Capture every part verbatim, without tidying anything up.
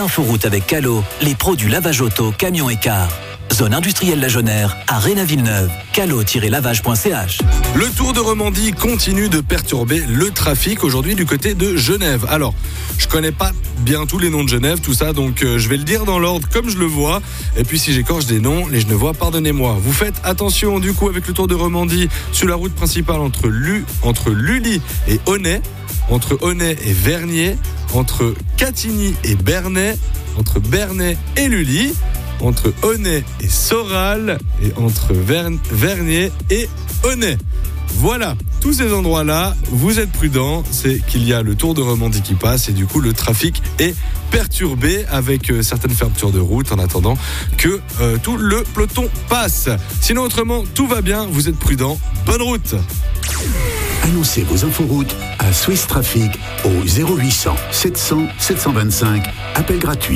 inforoutes avec Calo, les pros du lavage auto, camion et car. Zone industrielle La Jonère, à Réna-Villeneuve. calo tiret lavage point c h. Le Tour de Romandie continue de perturber le trafic aujourd'hui du côté de Genève. Alors, je connais pas bien tous les noms de Genève, tout ça, donc euh, je vais le dire dans l'ordre comme je le vois. Et puis si j'écorche des noms, les Genevois, pardonnez-moi. Vous faites attention du coup avec le Tour de Romandie sur la route principale entre, Lu, entre Lully et Aunay, entre Aunay et Vernier, entre Catigny et Bernay, entre Bernay et Lully, entre Aunay et Soral et entre Vern- Vernier et Aunay. Voilà, tous ces endroits-là, vous êtes prudents, c'est qu'il y a le Tour de Romandie qui passe et du coup le trafic est perturbé avec euh, certaines fermetures de route en attendant que euh, tout le peloton passe. Sinon autrement, tout va bien, vous êtes prudents, bonne route. Annoncez vos inforoutes à Swiss Traffic au zéro huit cents sept cents sept cent vingt-cinq, appel gratuit.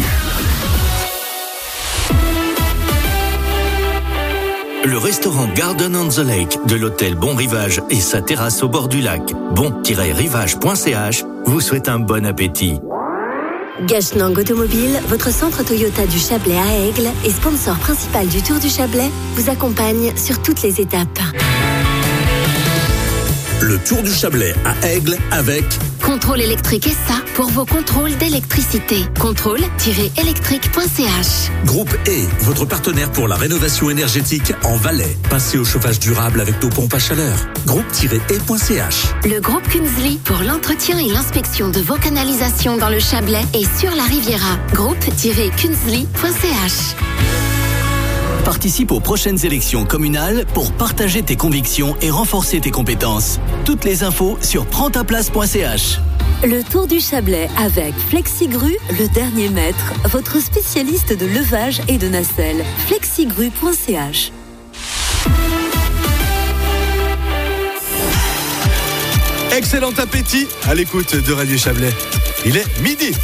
Le restaurant Garden on the Lake de l'hôtel Bon Rivage et sa terrasse au bord du lac, bon tiret rivage point c h, vous souhaite un bon appétit. Gachenang Automobile, votre centre Toyota du Chablais à Aigle et sponsor principal du Tour du Chablais, vous accompagne sur toutes les étapes. Le Tour du Chablais à Aigle avec Contrôle électrique et ça pour vos contrôles d'électricité. contrôle tiret électrique point c h. Groupe E, votre partenaire pour la rénovation énergétique en Valais. Passez au chauffage durable avec nos pompes à chaleur. groupe tiret e point c h. Le groupe Kunzli pour l'entretien et l'inspection de vos canalisations dans le Chablais et sur la Riviera. groupe tiret kunzli point c h. Participe aux prochaines élections communales pour partager tes convictions et renforcer tes compétences. Toutes les infos sur prends ta place point c h. Le Tour du Chablais avec Flexigru, le dernier maître, votre spécialiste de levage et de nacelle. flexigru point c h. Excellent appétit à l'écoute de Radio Chablais. Il est midi.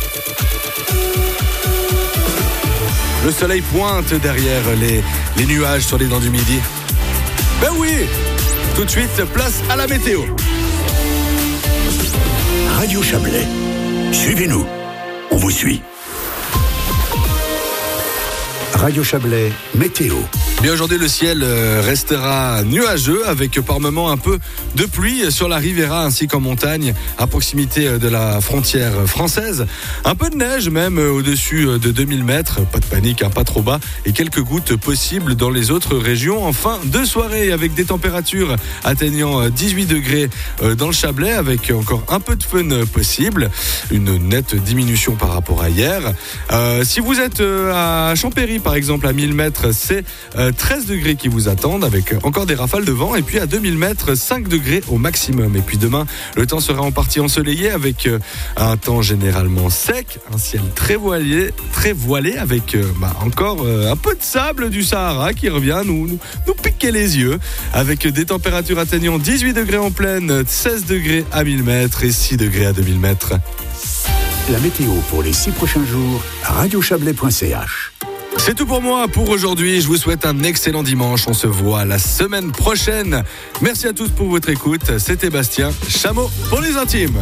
Le soleil pointe derrière les, les nuages sur les dents du midi. Ben oui, tout de suite, place à la météo. Radio Chablais, suivez-nous, on vous suit. Radio Chablais, météo. Bien aujourd'hui, le ciel restera nuageux avec par moments un peu de pluie sur la Riviera ainsi qu'en montagne à proximité de la frontière française. Un peu de neige même au-dessus de deux mille mètres. Pas de panique, hein, pas trop bas. Et quelques gouttes possibles dans les autres régions en fin de soirée avec des températures atteignant dix-huit degrés dans le Chablais avec encore un peu de fun possible. Une nette diminution par rapport à hier. Euh, si vous êtes à Champéry par exemple à mille mètres, c'est treize degrés qui vous attendent avec encore des rafales de vent et puis à deux mille mètres, cinq degrés au maximum. Et puis demain, le temps sera en partie ensoleillé avec un temps généralement sec, un ciel très voilé, très voilé avec bah, encore un peu de sable du Sahara qui revient nous, nous, nous piquer les yeux avec des températures atteignant dix-huit degrés en plaine, seize degrés à mille mètres et six degrés à deux mille mètres. La météo pour les six prochains jours, radio chablais point c h. C'est tout pour moi pour aujourd'hui. Je vous souhaite un excellent dimanche. On se voit la semaine prochaine. Merci à tous pour votre écoute. C'était Bastien Chameau pour les intimes.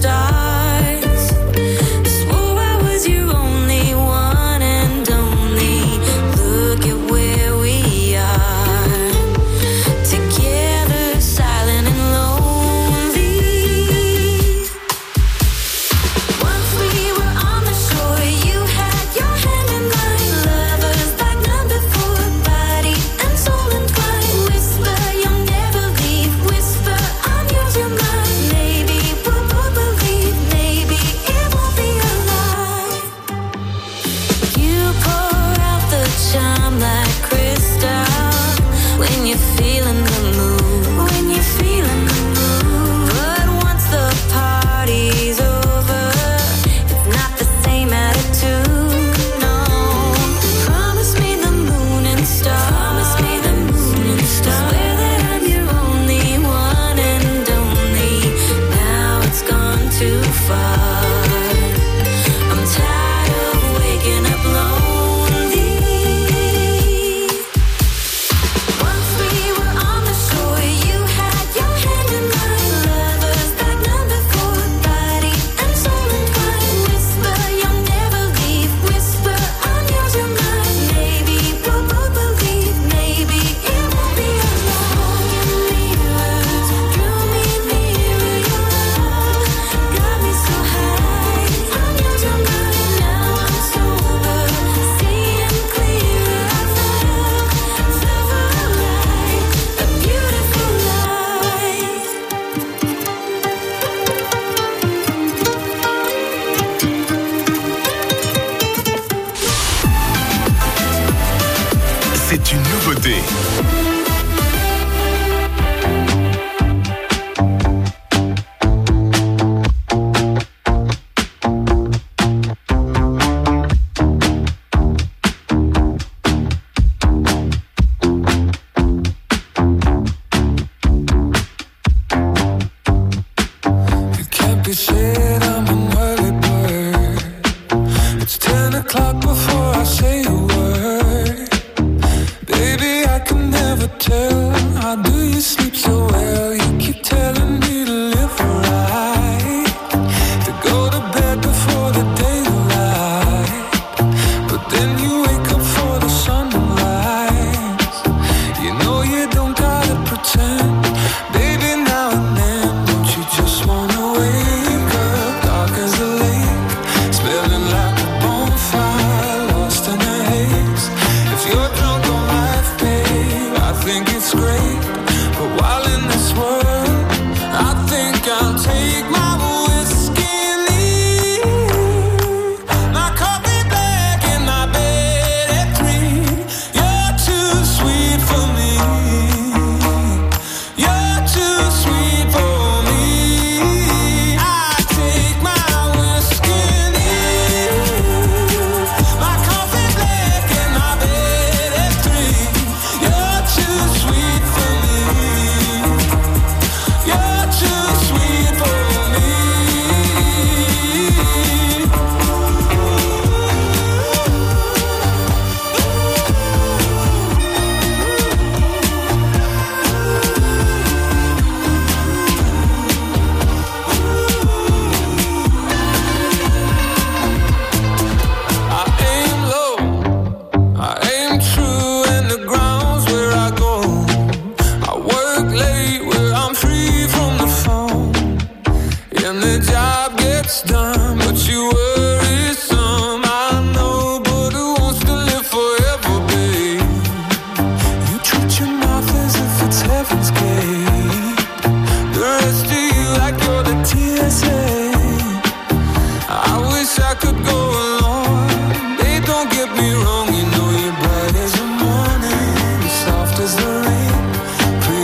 Stars, swore I was your only one and only. G.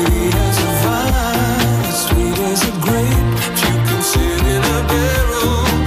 Sweet as a grape, you can sit in a barrel.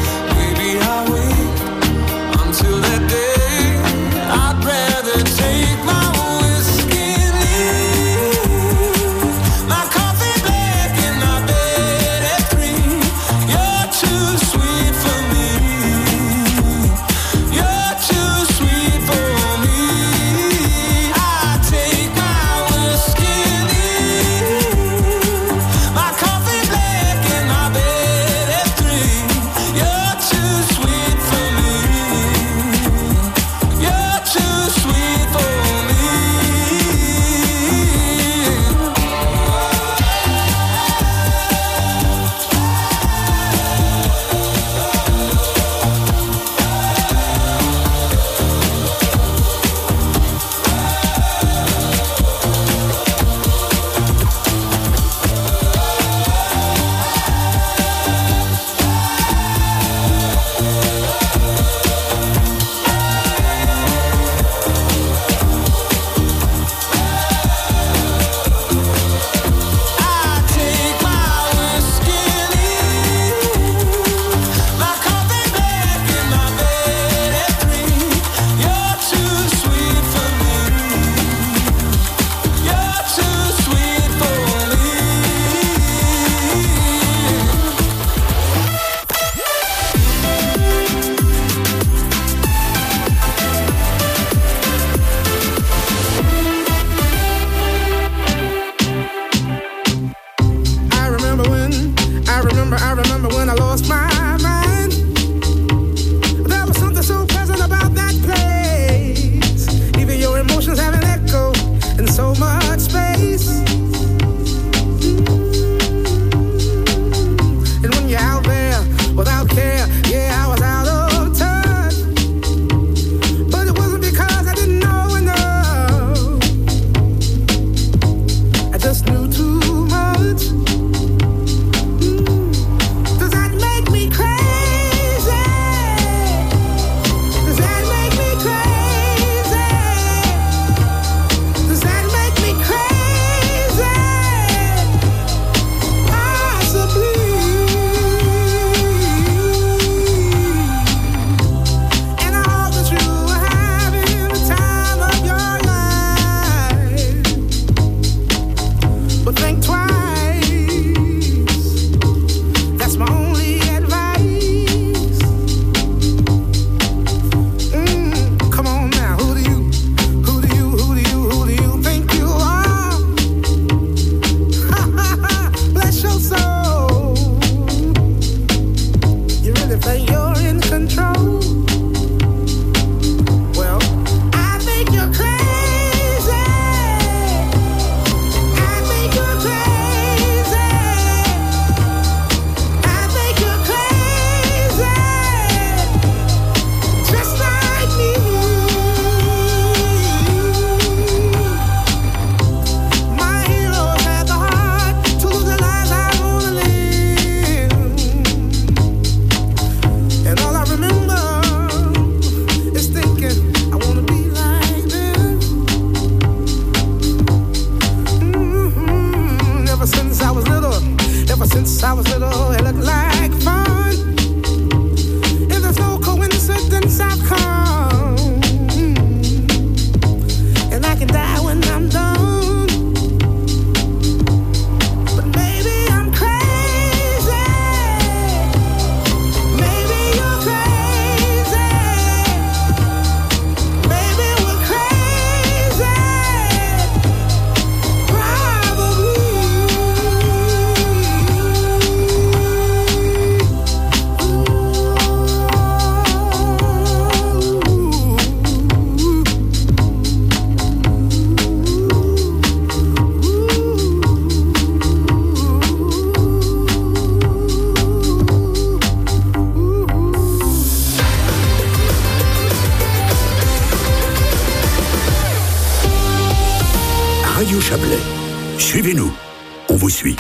Radio Chablais. Suivez-nous. On vous suit.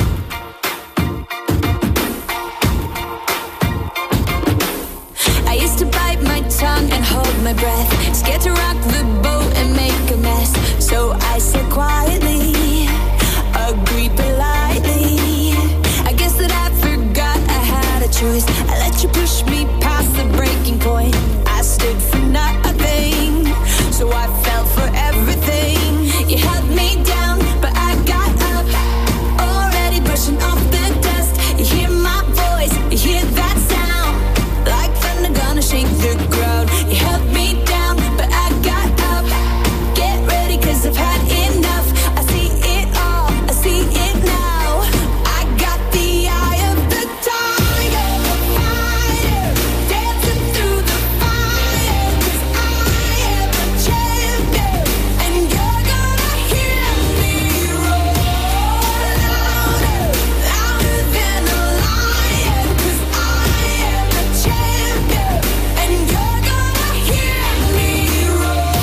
I used to bite my tongue and hold my breath, scared to rock the boat and make a mess. So I said quietly, agreed politely. I guess that I forgot I had a choice. I let you push me past the breaking point. I stood for nothing, so I fell for everything. You held me down, but I got up, already brushing off the dust. You hear my voice, you hear that sound, like thunder gonna shake the ground. You held me down, but I got up. Get ready, cause I've had enough. I see it all, I see it now. I got the eye of the tiger, fighter, dancing through the fire. Cause I am a champion, and you're gonna hear me roar louder, louder than a lion. Cause I am a champion, and you're gonna hear me roar.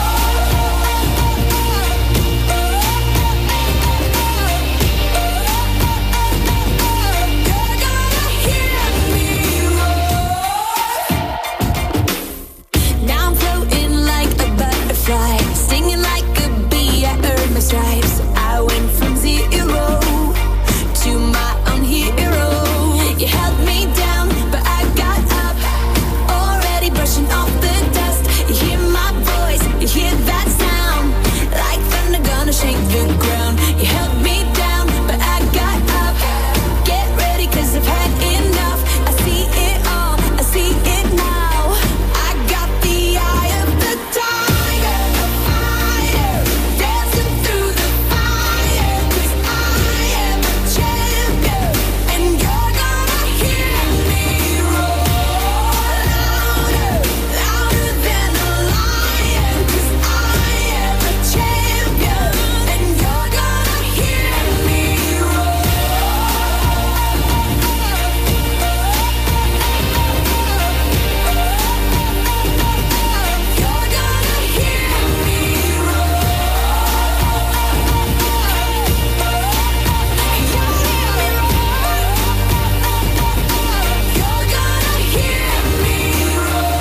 You're gonna hear me roar. Now I'm floating like a butterfly, stinging like a bee. I earned my stripes. I went from zero to my own hero. You held me down, but I got up, already brushing off the dust. You hear my voice, you hear that sound, like thunder gonna shake the ground. You held me down, but I got up. Get ready, cause I've had enough. I see it all, I see it now. I got the eye of the tiger, fighter, dancing through the fire. Cause I am a champion, and you're gonna hear me roar louder, louder than a lion. Cause I am a champion, and you're gonna hear me roar. You're gonna hear me You're gonna hear me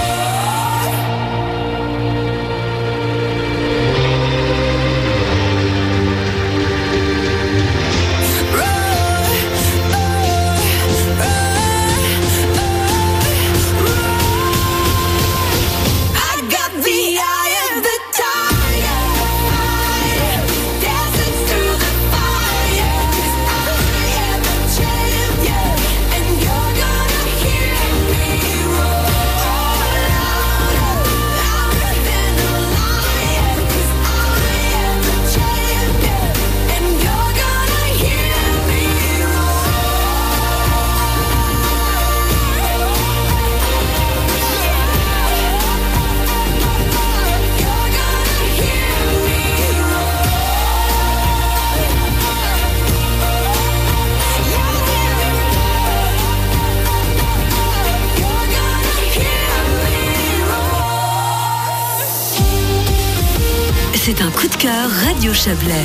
I got the eye of the tiger, dancing through the fire. Cause I am a champion, and you're gonna hear me roar louder, louder than a lion. Cause I am a champion, and you're gonna hear me You're gonna hear me You're gonna hear me C'est un coup de cœur Radio Chablais.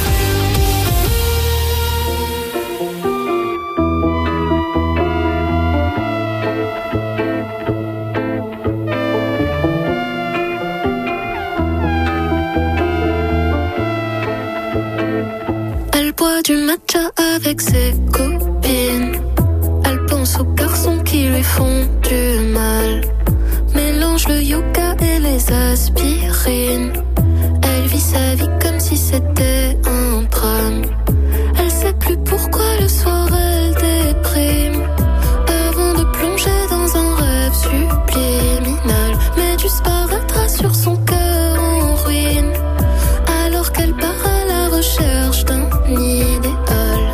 Elle boit du matcha avec ses copines. Elle pense aux garçons qui lui font du mal. Mélange le yoga et les aspirines. Elle vit sa vie comme si c'était un drame. Elle sait plus pourquoi le soir elle déprime. Avant de plonger dans un rêve subliminal, mais disparaîtra sur son cœur en ruine. Alors qu'elle part à la recherche d'un idéal.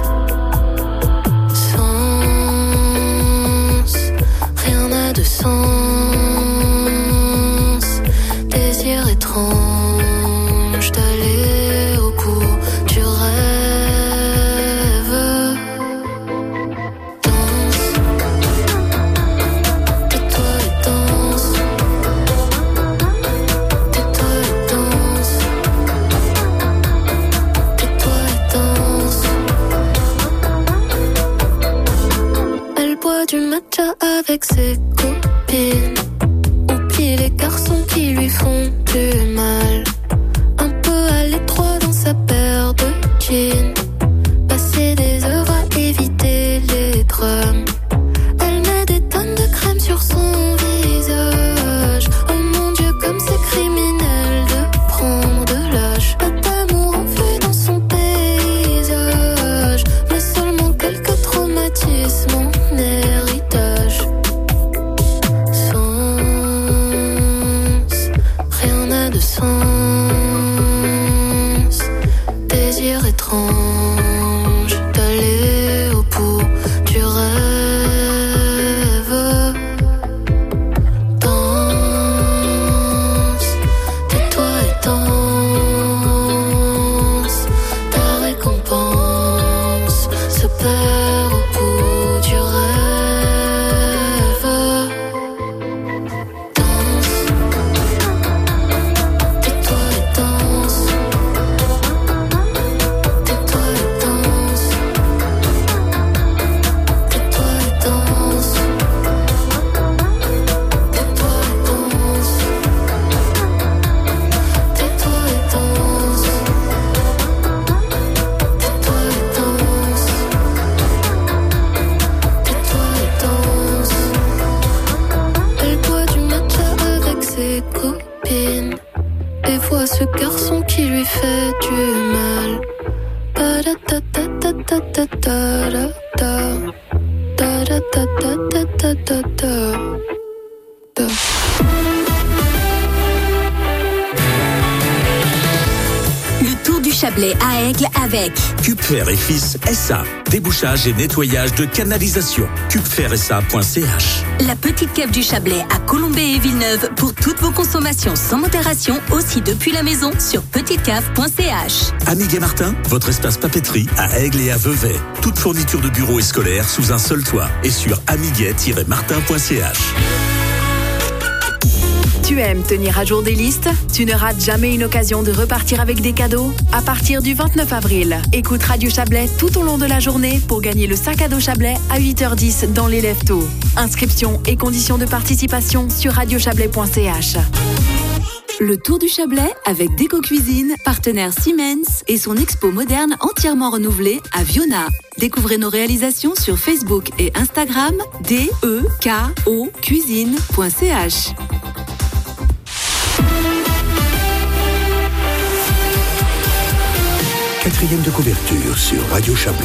Sens, rien n'a de sens. Désir étrange d'aller au bout du rêve. Danse, tais-toi et danse. Tais-toi et danse. copines. Oublie les garçons qui lui font du mal. Un peu à l'étroit dans sa paire de jeans. Passer des heures à éviter les drames. Elle met des tonnes de crème sur son visage. Oh mon Dieu, comme c'est criminel de prendre de l'âge. Pas d'amour en vue dans son paysage, mais seulement quelques traumatismes en héritage. Sens, rien n'a de sens. Désir étrange d'aller au bout du rêve. Danse, tais-toi et danse. Ta récompense se perd au bout du rêve. Danse, tais-toi et danse. Tais-toi et danse. Tais-toi et danse. Tais-toi et danse. Tais-toi et danse. Tais-toi et danse. Tais-toi et danse. Elle boit du matcha avec ses copines et voit ce garçon qui lui fait du mal. Da-da-da-da-da-da-da-da-da. Da-da-da-da-da-da-da-da. Le Tour du Chablais à Aigle avec Cupfer et Fils S A. Débouchage et nettoyage de canalisation. cupfer s a point c h. la petite cave du Chablais à Colombey et Villeneuve pour toutes vos consommations sans modération, aussi depuis la maison sur petite cave point c h. Amiguet Martin, votre espace papeterie à Aigle et à Vevey. Toute fourniture de bureau et scolaire sous un seul toit et sur amiguet tiret martin point c h. Tu aimes tenir à jour des listes? Tu ne rates jamais une occasion de repartir avec des cadeaux? À partir du vingt-neuf avril, écoute Radio Chablais tout au long de la journée pour gagner le sac à dos Chablais à huit heures dix dans les Lève-Tôt. Inscription et conditions de participation sur radio chablais point c h. Le Tour du Chablais avec Déco Cuisine, partenaire Siemens et son expo moderne entièrement renouvelée à Viona. Découvrez nos réalisations sur Facebook et Instagram D E K O cuisine point c h. Quatrième de couverture sur Radio Chablais.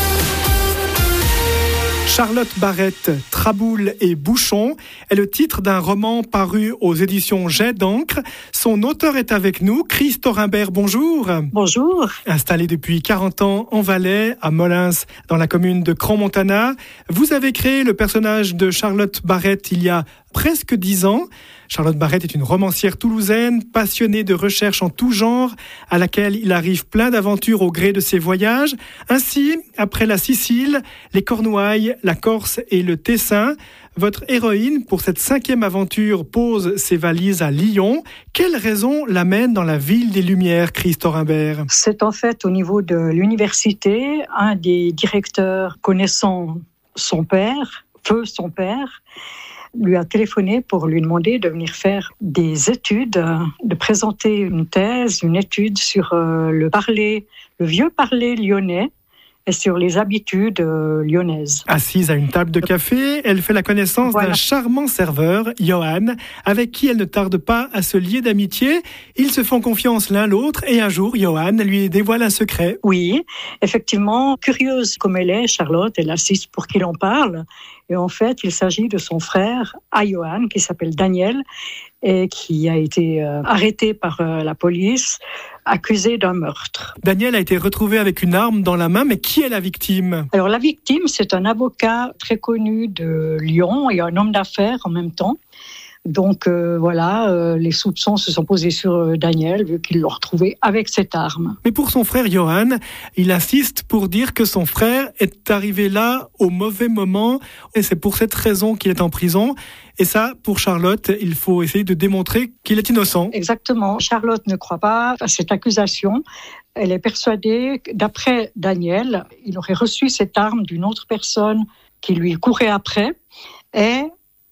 Charlotte Barrette, Traboule et Bouchon est le titre d'un roman paru aux éditions Jet d'encre. Son auteur est avec nous, Chris Thorimbert, bonjour. Bonjour. Installé depuis quarante ans en Valais, à Molins, dans la commune de Crans-Montana, vous avez créé le personnage de Charlotte Barrette il y a presque dix ans. Charlotte Barrette est une romancière toulousaine, passionnée de recherche en tout genre, à laquelle il arrive plein d'aventures au gré de ses voyages. Ainsi, après la Sicile, les Cornouailles, la Corse et le Tessin, votre héroïne, pour cette cinquième aventure, pose ses valises à Lyon. Quelle raison l'amène dans la ville des Lumières, Chris Thorimbert? C'est en fait au niveau de l'université, un des directeurs connaissant son père, feu son père, lui a téléphoné pour lui demander de venir faire des études, de présenter une thèse, une étude sur le parler, le vieux parler lyonnais et sur les habitudes euh, lyonnaises. Assise à une table de café, elle fait la connaissance voilà. d'un charmant serveur, Johan, avec qui elle ne tarde pas à se lier d'amitié. Ils se font confiance l'un l'autre et un jour, Johan lui dévoile un secret. Oui, effectivement, curieuse comme elle est, Charlotte, elle assiste pour qu'il en parle. Et en fait, il s'agit de son frère à Johan, qui s'appelle Daniel, et qui a été euh, arrêté par euh, la police, accusé d'un meurtre. Daniel a été retrouvé avec une arme dans la main, mais qui est la victime? Alors la victime, c'est un avocat très connu de Lyon et un homme d'affaires en même temps. Donc euh, voilà, euh, les soupçons se sont posés sur euh, Daniel, vu qu'il l'a retrouvé avec cette arme. Mais pour son frère Johan, il insiste pour dire que son frère est arrivé là au mauvais moment, et c'est pour cette raison qu'il est en prison. Et ça, pour Charlotte, il faut essayer de démontrer qu'il est innocent. Exactement. Charlotte ne croit pas à cette accusation. Elle est persuadée, d'après Daniel, il aurait reçu cette arme d'une autre personne qui lui courait après, et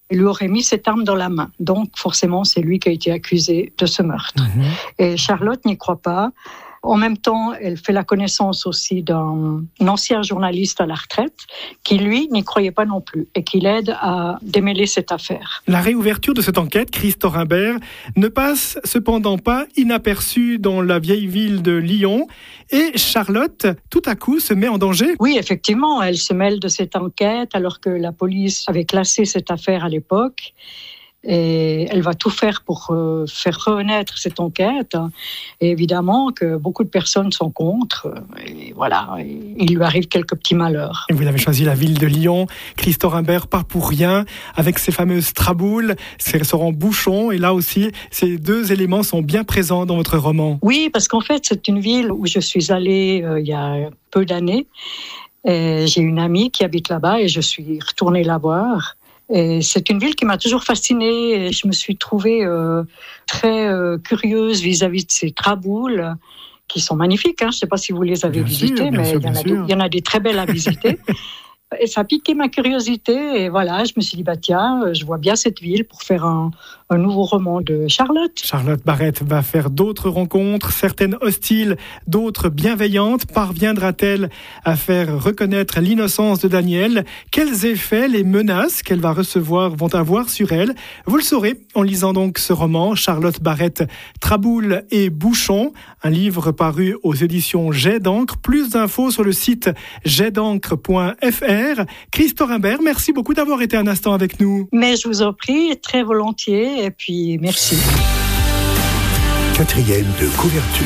il lui aurait mis cette arme dans la main. Donc, forcément, c'est lui qui a été accusé de ce meurtre. Mmh. Et Charlotte n'y croit pas. En même temps, elle fait la connaissance aussi d'un ancien journaliste à la retraite qui, lui, n'y croyait pas non plus et qui l'aide à démêler cette affaire. La réouverture de cette enquête, Christophe Imbert, ne passe cependant pas inaperçue dans la vieille ville de Lyon. Et Charlotte, tout à coup, se met en danger. Oui, effectivement, elle se mêle de cette enquête alors que la police avait classé cette affaire à l'époque. Et elle va tout faire pour euh, faire renaître cette enquête. Et évidemment que beaucoup de personnes sont contre. Et voilà, il lui arrive quelques petits malheurs. Et vous avez choisi la ville de Lyon. Christophe Imbert, pas pour rien, avec ses fameuses traboules, ses restaurants bouchons. Et là aussi, ces deux éléments sont bien présents dans votre roman. Oui, parce qu'en fait, c'est une ville où je suis allée euh, il y a peu d'années. Et j'ai une amie qui habite là-bas et je suis retournée la voir. Et c'est une ville qui m'a toujours fascinée et je me suis trouvée euh, très euh, curieuse vis-à-vis de ces traboules qui sont magnifiques. Hein. Je ne sais pas si vous les avez visitées, mais il y, en a des, il y en a des très belles à visiter. Et ça a piqué ma curiosité et voilà, je me suis dit, bah tiens, je vois bien cette ville pour faire un, un nouveau roman de Charlotte. Charlotte Barrett va faire d'autres rencontres, certaines hostiles, d'autres bienveillantes. Parviendra-t-elle à faire reconnaître l'innocence de Daniel ? Quels effets les menaces qu'elle va recevoir vont avoir sur elle ? Vous le saurez en lisant donc ce roman, Charlotte Barrett, Traboules et Bouchons, un livre paru aux éditions Jet d'encre. Plus d'infos sur le site jet d'encre point f r. Christophe Imbert, merci beaucoup d'avoir été un instant avec nous. Mais je vous en prie, très volontiers, et puis merci. Quatrième de couverture.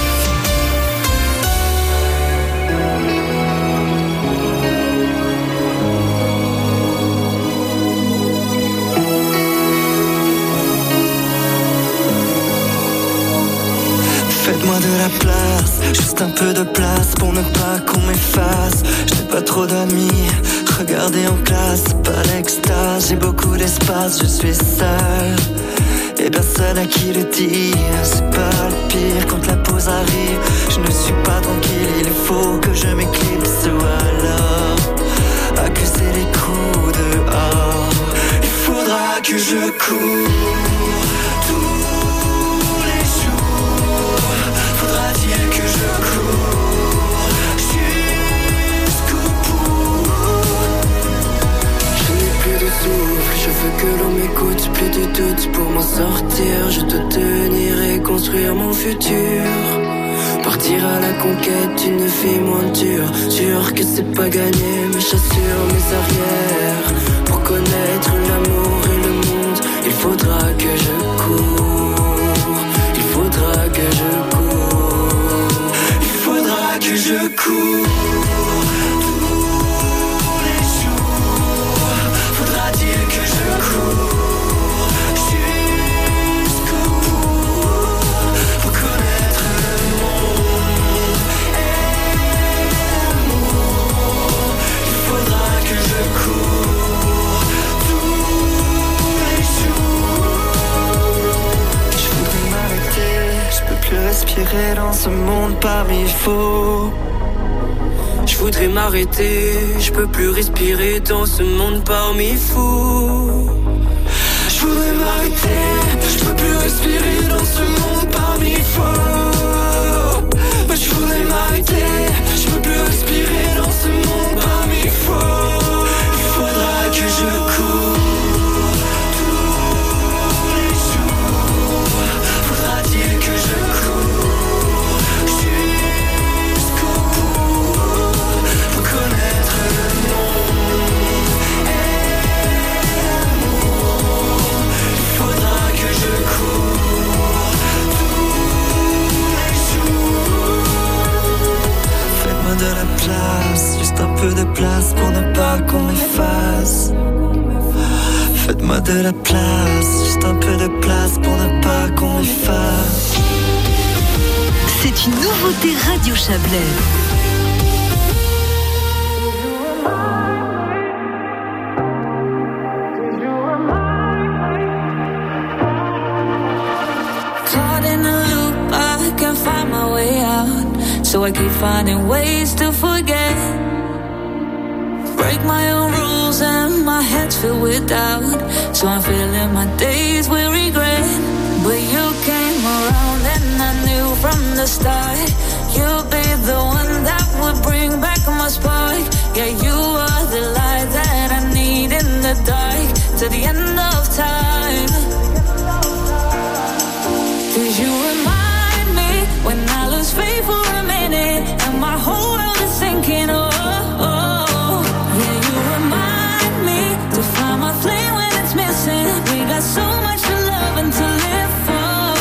Faites-moi de la place, juste un peu de place pour ne pas qu'on m'efface. J'ai pas trop d'amis, regardez en classe, pas l'extase. J'ai beaucoup d'espace, je suis seul et personne à qui le dire. C'est pas le pire quand la pause arrive. Je ne suis pas tranquille, il faut que je m'éclipse ou alors accuser les coups dehors. Il faudra que je cours que l'on m'écoute, plus de doute pour m'en sortir. Je dois tenir et construire mon futur. Partir à la conquête d'une vie moins dure. Sûr que c'est pas gagné, mais j'assure mes arrières. Pour connaître l'amour et le monde, il faudra que je cours. Il faudra que je cours. Il faudra que je cours. Respirer dans ce monde parmi faux. Je voudrais m'arrêter, je peux plus respirer dans ce monde parmi fous. Je voudrais m'arrêter, je peux plus respirer dans ce monde parmi faux. Je voudrais m'arrêter, je peux plus respirer dans ce monde parmi faux. Il faudra que je cours. De la place, juste un peu de place pour ne pas qu'on m'efface. Faites-moi de la place, juste un peu de place pour ne pas qu'on m'efface. C'est une nouveauté Radio Chablais. So I keep finding ways to forget. Break my own rules and my my head's filled with doubt. So I'm filling my days with regret. But you came around and I knew from the start you'll be the one that would bring back my spark. Yeah, you are the light that I need in the dark to the end of time. Cause you remind me when I lose faith for a minute and my whole world is sinking. Oh, oh, yeah, you remind me to find my flame when it's missing. We got so much to love and to live for.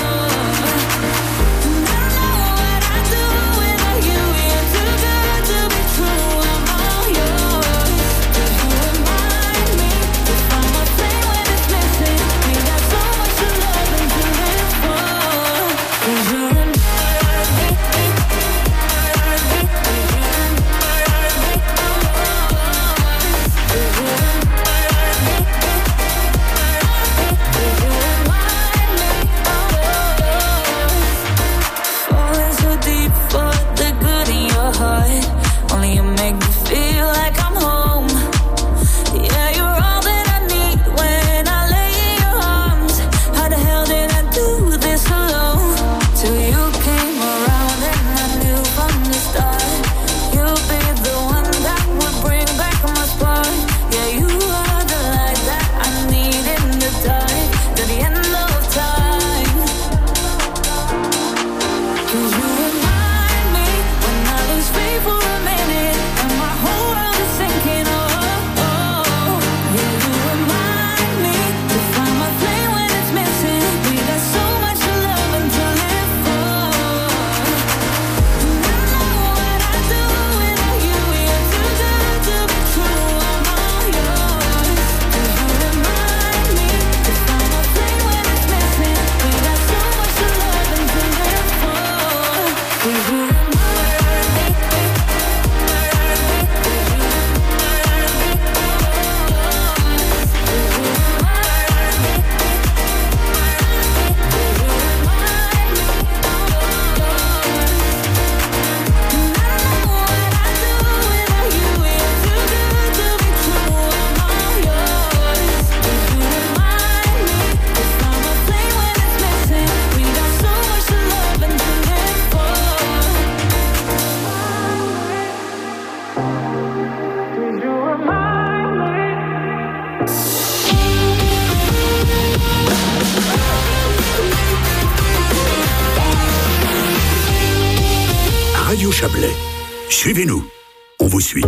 Radio Chablais. Suivez-nous. On vous suit.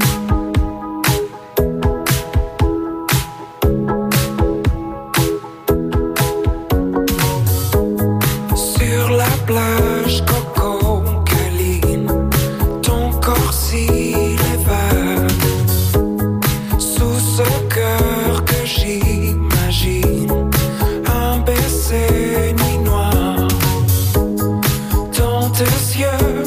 Sur la plage, Coco, câline, ton corps s'il est vague. Sous ce cœur que j'imagine, un baiser nuit noire. Dans tes yeux,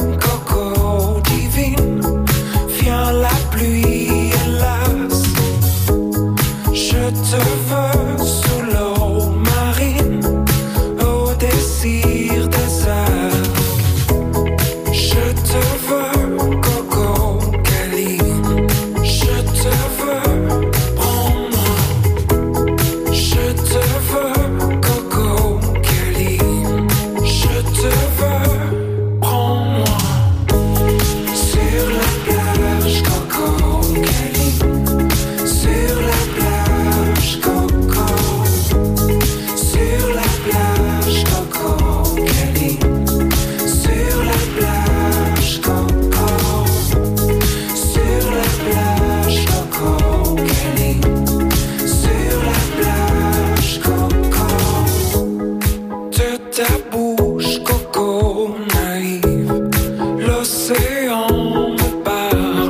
je te veux sous l'eau marine, au désir des arcs. Je te veux, Coco, câline. Je te veux, prends-moi. Je te veux, Coco, câline. Je te veux, prends-moi. Sur la plage, Coco, câline. Sur la plage, Coco, sur la plage, Coco, câline. Sur la plage, Coco, sur la plage, Coco, câline. Sur la plage, Coco. De ta bouche, Coco, naïve, l'océan me parle.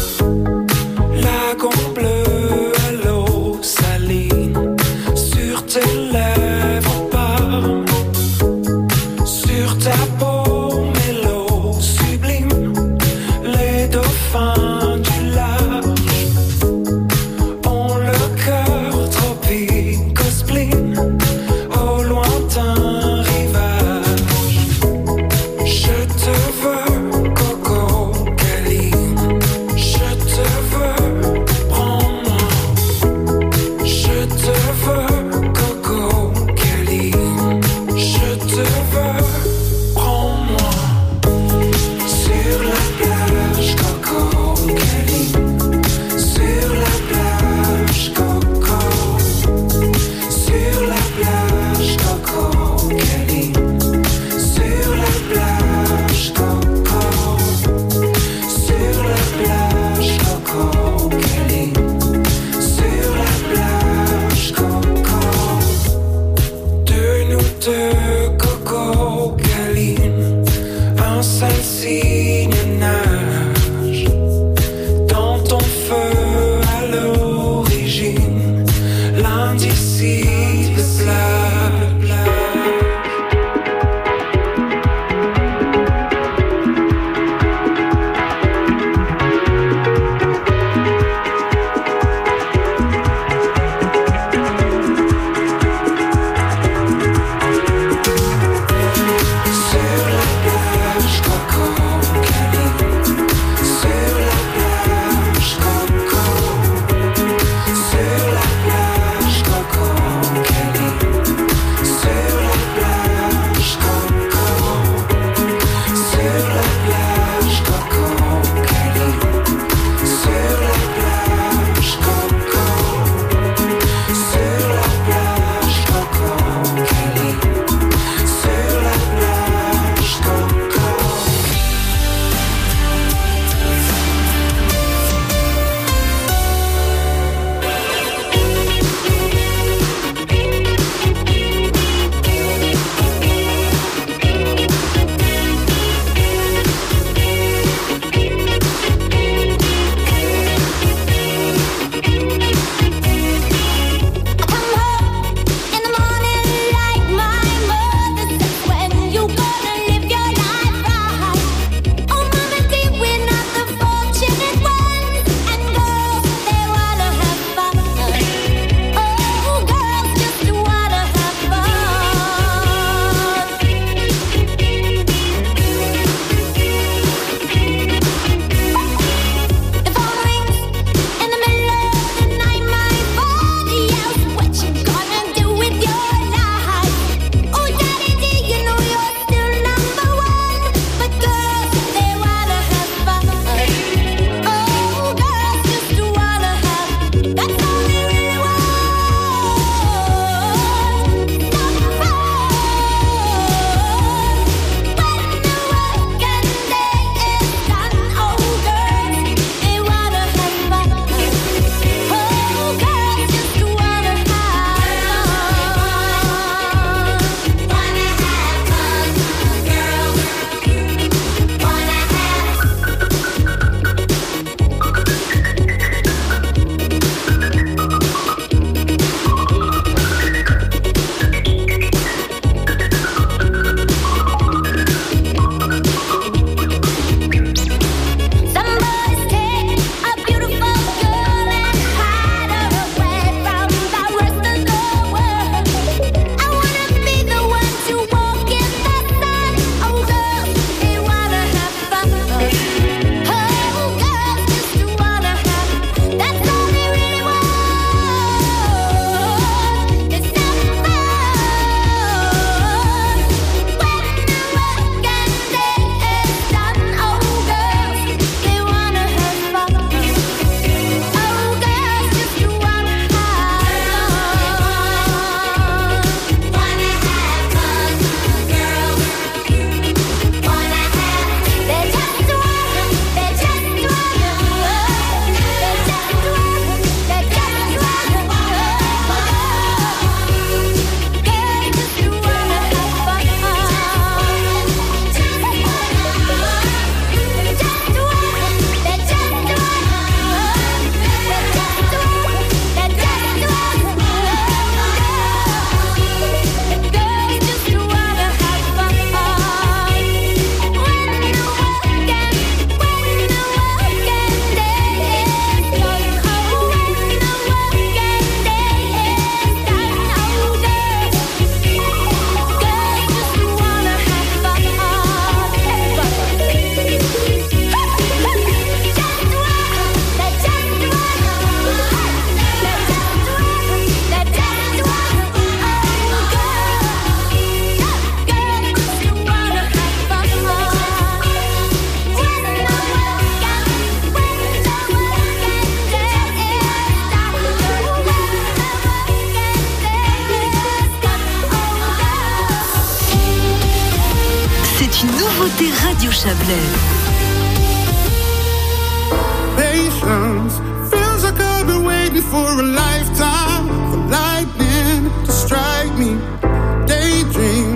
Lagon bleu à l'eau saline, sur tes lèvres parme, sur ta peau mélo sublime, les dauphins du large ont le cœur tropique au spleen, au lointain rivage. Je te veux, Coco, câline. Je te veux, prends-moi. de coco câline, un seul signe nage dans ton feu à l'origine, l'indicible plage. Écoutez Radio Chablais. Patience feels like I've been waiting for a lifetime for lightning to strike me. Daydream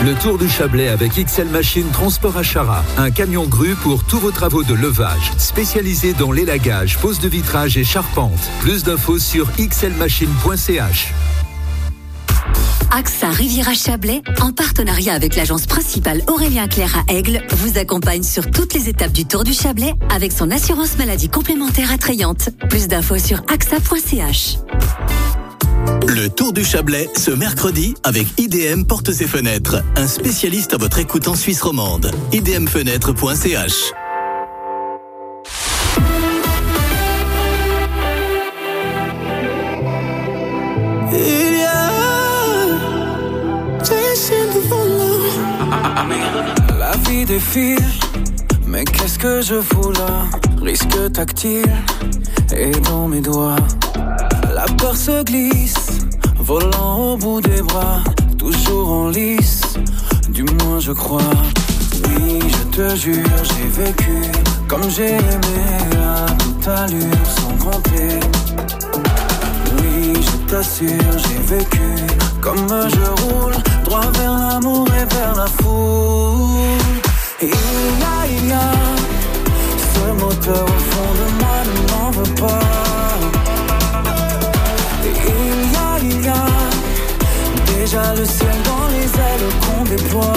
Le Tour du Chablais avec X L Machine Transport Achara. Un camion grue pour tous vos travaux de levage. Spécialisé dans l'élagage, pose de vitrage et charpente. Plus d'infos sur x l machine point c h. AXA Riviera Chablais, en partenariat avec l'agence principale Aurélien Clerc à Aigle, vous accompagne sur toutes les étapes du Tour du Chablais avec son assurance maladie complémentaire attrayante. Plus d'infos sur axa point c h. Le Tour du Chablais, ce mercredi, avec I D M Portes et Fenêtres, un spécialiste à votre écoute en Suisse romande. i d m fenêtres point c h. La vie défile, mais qu'est-ce que je fous là? Risque tactile et dans mes doigts. La peur se glisse, volant au bout des bras, toujours en lice, du moins je crois. Oui, je te jure, j'ai vécu comme j'ai aimé à toute allure sans compter. Oui, je t'assure, j'ai vécu comme je roule, droit vers l'amour et vers la foule. Et il y a, il y a, ce moteur au fond de moi ne m'en veut pas. Et il y a, il y a, déjà le ciel dans les ailes qu'on déploie.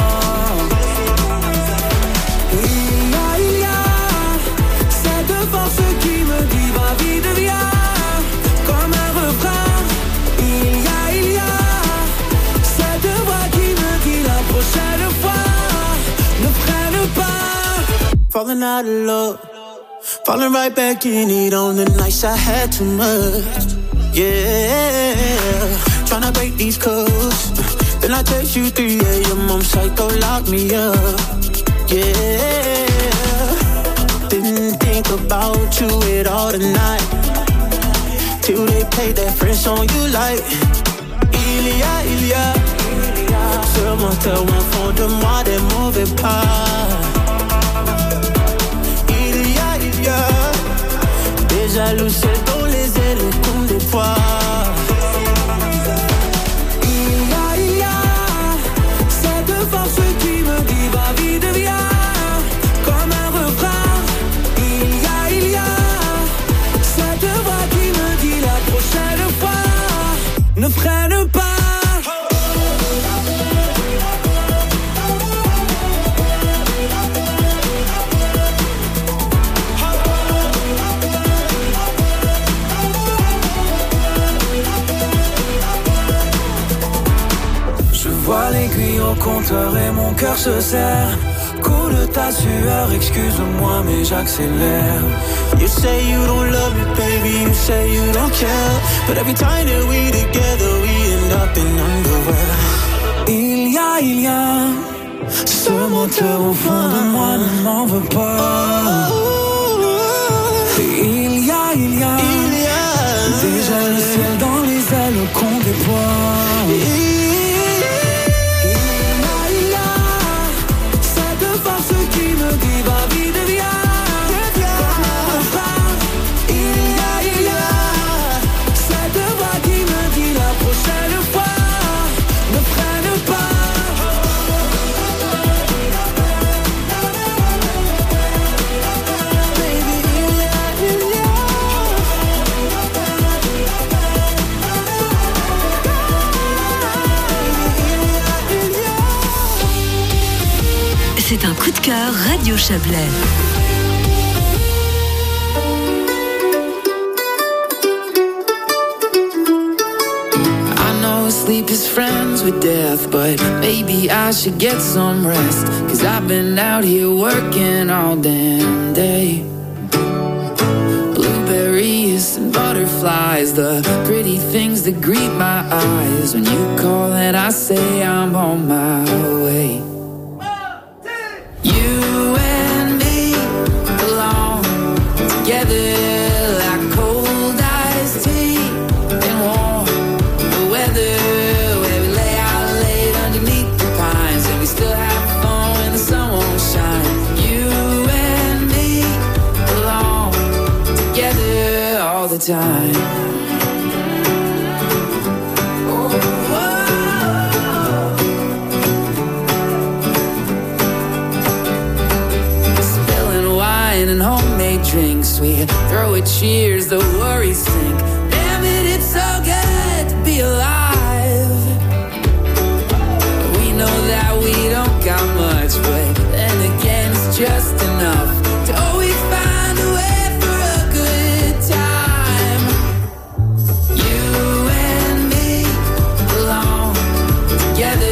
Et il y a, il y a, cette force qui me dit ma vie devient comme un refrain. Il y a, il y a, cette voix qui me dit la prochaine fois ne freine pas. Falling out of love, falling right back in it on the nights I had too much. Yeah, tryna break these codes. Then I text you three a.m. I'm psycho, lock me up. Yeah, didn't think about you at all tonight, till they played that French song you like. Il y a, il y a, ce moteur au fond de moi des mauvais pas. Il y a, il y a, déjà le ciel dans les ailes qu'on déploie. Il y a, il y a, cette force qui me dit ma vie devient comme un refrain. Il y a, il y a, cette voix qui me dit la prochaine fois ne freine pas. Je vois l'aiguille au compteur et mon cœur se serre. Coule ta sueur, excuse-moi mais j'accélère. You say you don't love me, baby, you say you don't care, but every time that we together, we end up in underwear. Il y a, il y a, ce moteur au fond de moi ne m'en veut pas. Il y a, il y a, déjà le ciel dans les ailes qu'on déploie. C'est un coup de cœur Radio Chablais. I know sleep is friends with death, but maybe I should get some rest, 'cause I've been out here working all damn day. Blueberries and butterflies, the pretty things that greet my eyes. When you call and I say I'm on my way. You and me belong together like cold iced tea and warm weather, where we lay out late underneath the pines and we still have fun when the sun won't shine. You and me belong together all the time. throw a cheers, the worries sink. Damn it, it's so good to be alive. We know that we don't got much, but then again it's just enough to always find a way for a good time. You and me alone together.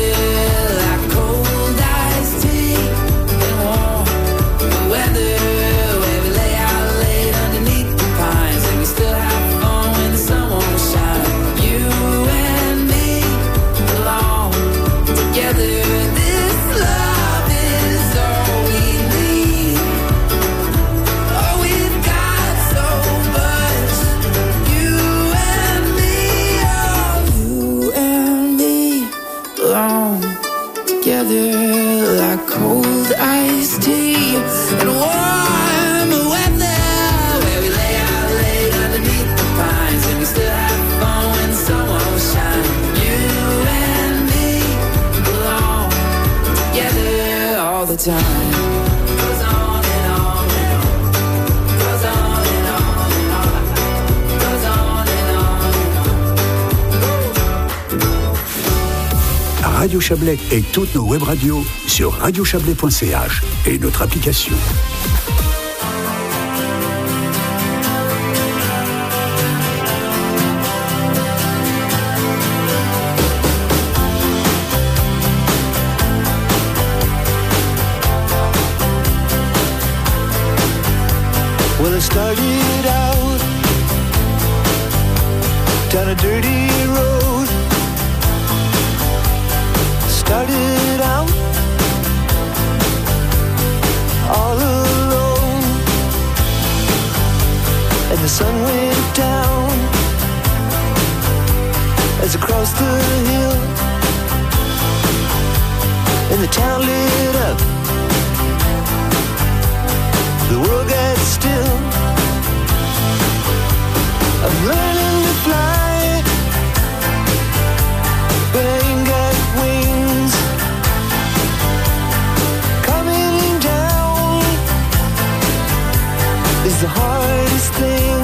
Like cold iced tea and warm weather, where we lay out late underneath the pines, and we still have fun when the sun won't shine. You and me belong together all the time. Goes on and on and on. Goes on and on and on. Goes on and on and on. Radio Chablais et toutes nos web radios sur radio chablais point c h et notre application. Well, I started out down a dirty road. Started out all alone, and the sun went down as I crossed the hill, and the town lit up. The world got still. I'm learning to fly, but I ain't got wings. Coming down is the hardest thing.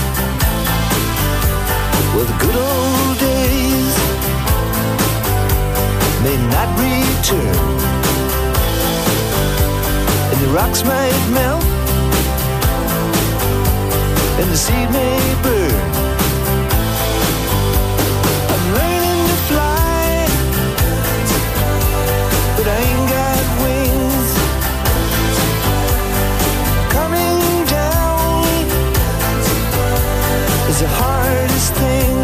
Well, the good old days may not return, and the rocks might melt, and the seed may burn. I'm learning to fly, but I ain't got wings. Coming down is the hardest thing.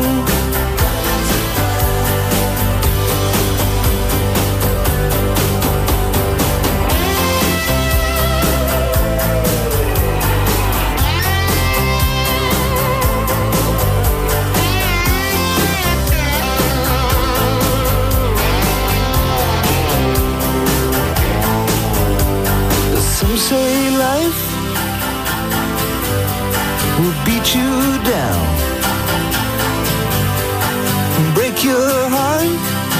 Some say life will beat you down, break your heart,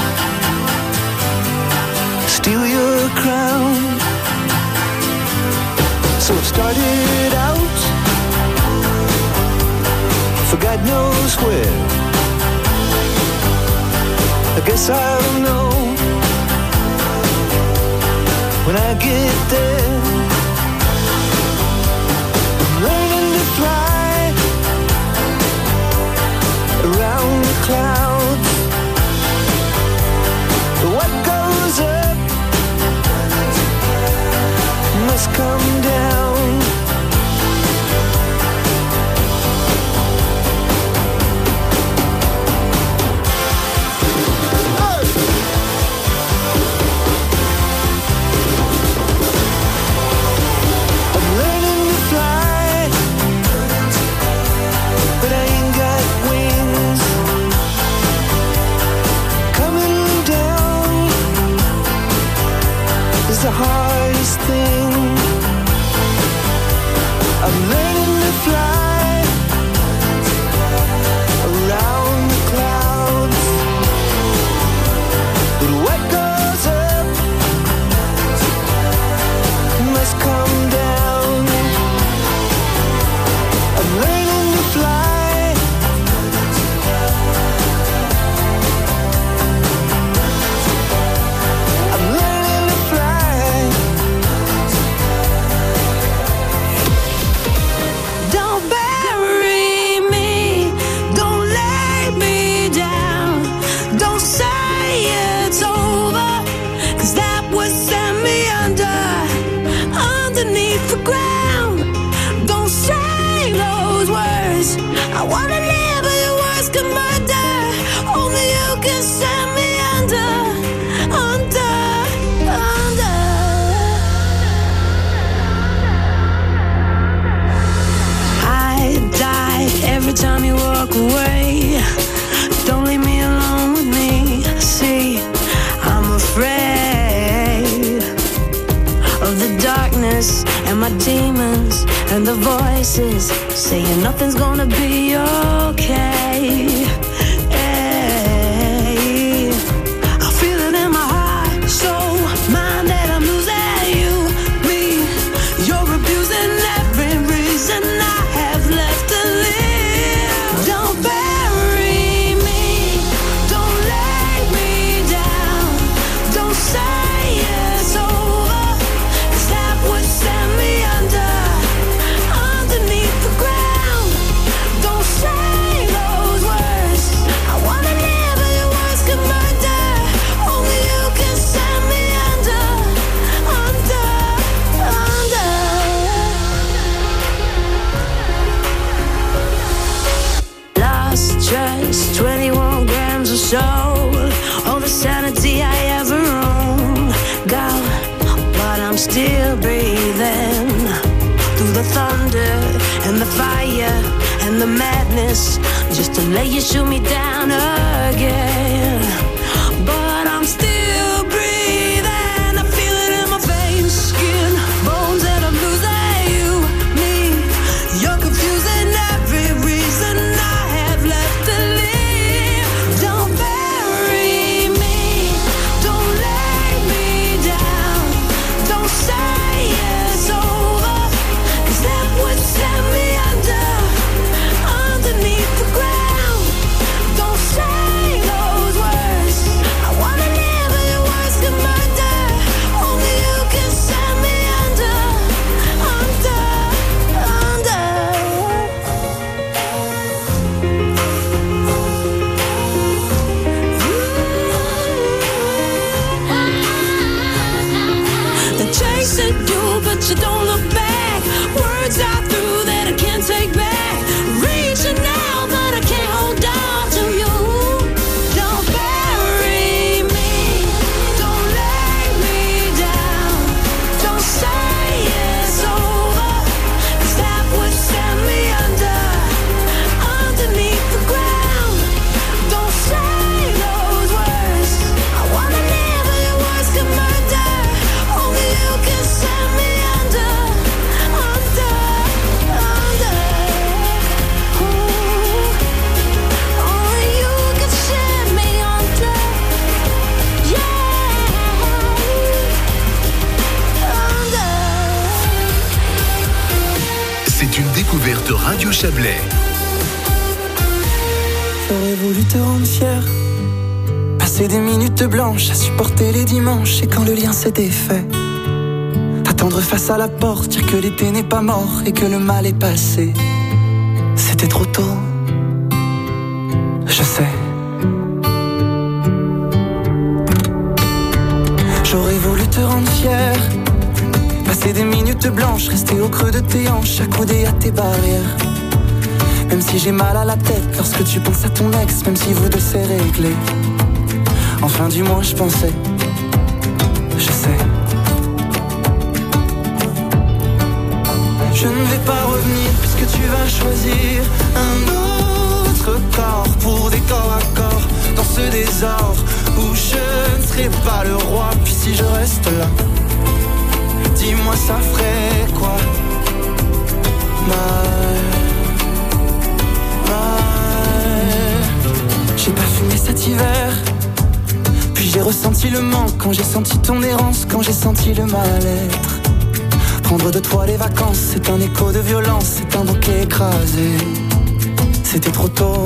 steal your crown. So it started out for God knows where. I guess I'll know when I get there. I'm learning to fly around the clouds. What goes up must come down. The hardest thing. I'm learning to fly around the clouds, but what goes up must come down. I'm darkness and my demons and the voices saying nothing's gonna be okay. Hey, I feel it in my heart, soul, mind that I'm losing you, me. You're abusing every reason I have left to live. Don't bury me, don't lay me down, don't say it's over, 'cause that would send me under, underneath the ground. Don't say those words, I wanna live but your words could murder. Only you can send me under, under, under. Lost just twenty-one grams of soul, all the sanity I ever owned, gone, but I'm still breathing. Through the thunder and the fire and the madness, just to let you shoot me down again. But I'm still breathing, I feel it in my veins, skin, bones, and I'm losing you, me. You're confusing every reason I have left to live. Don't bury me, don't lay me down, don't say it's over, 'cause that would send me under, underneath the ground. Don't say those words, I wanna live but your words could murder. Only you can send me under, under, under. They're chasing you, but you don't look back. Words are through that I can't take back. Reaching out, but I can't hold on to you. Don't bury me, don't lay me down, don't say it's over, 'cause that would send me under, underneath the ground. Don't say those words, I wanna live but your words could murder. Only you can send me under, under, under. Ooh. Only you can send me under, yeah, under. C'est une découverte Radio Chablais. J'aurais voulu te rendre fier, passer des minutes blanches à supporter les dimanches, et quand le lien s'est défait, attendre face à la porte, dire que l'été n'est pas mort et que le mal est passé. C'était trop tôt, je sais. J'aurais voulu te rendre fier, passer des minutes blanches, rester au creux de tes hanches, accoudé à tes barrières. Même si j'ai mal à la tête lorsque tu penses à ton ex, même si vous deux c'est réglé. Enfin du moins je pensais, je sais. Je ne vais pas revenir puisque tu vas choisir un autre corps pour des corps à corps dans ce désordre où je ne serai pas le roi. Puis si je reste là, dis-moi ça ferait quoi? Mal, mal. J'ai pas fumé cet hiver, puis j'ai ressenti le manque quand j'ai senti ton errance, quand j'ai senti le mal-être. Prendre de toi les vacances, c'est un écho de violence, c'est un bouquet écrasé. C'était trop tôt,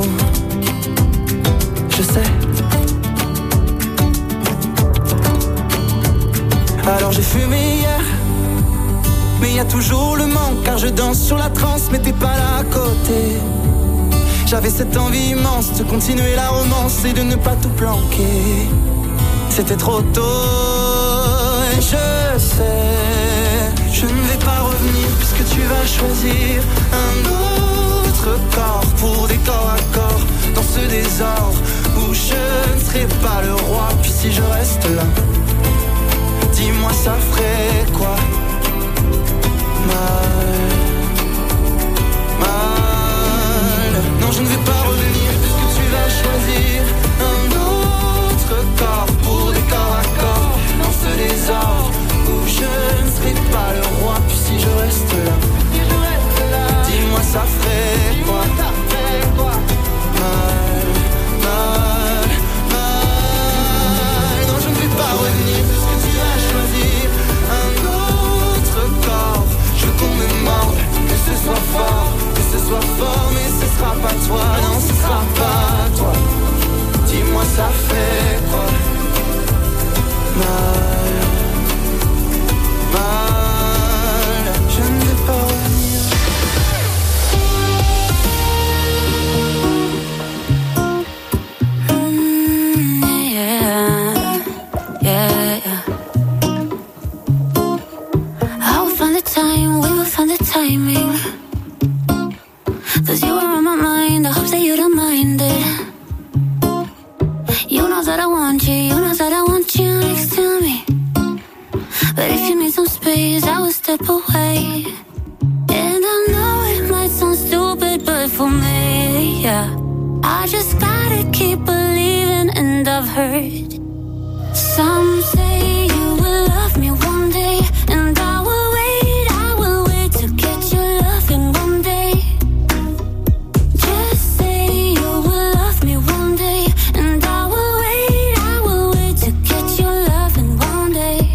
je sais. Alors j'ai fumé hier, mais y a toujours le manque, car je danse sur la transe, mais t'es pas là à côté. J'avais cette envie immense de continuer la romance et de ne pas tout planquer. C'était trop tôt, et je sais, je ne vais pas revenir puisque tu vas choisir un autre corps pour des corps à corps dans ce désordre où je ne serai pas le roi. Puis si je reste là, dis-moi ça ferait quoi? Mal, mal. Non, je ne vais pas revenir puisque tu vas choisir un autre corps pour des corps à corps dans ce désordre où je ne serai pas le roi. space, I will step away. And I know it might sound stupid, but for me, yeah, I just gotta keep believing. And I've heard some say you will love me one day, and I will wait, I will wait to get your love in one day. Just say you will love me one day, and I will wait, I will wait to get your love in one day.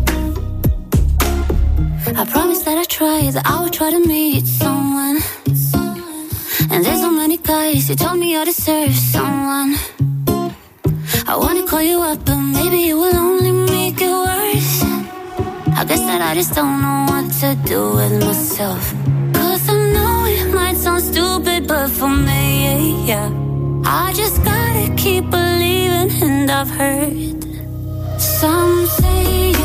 I promise that I try, that I will try to meet someone. And there's so many guys who told me I deserve someone. I wanna call you up, but maybe it will only make it worse. I guess that I just don't know what to do with myself. Cause I know it might sound stupid, but for me, yeah, I just gotta keep believing. And I've heard some say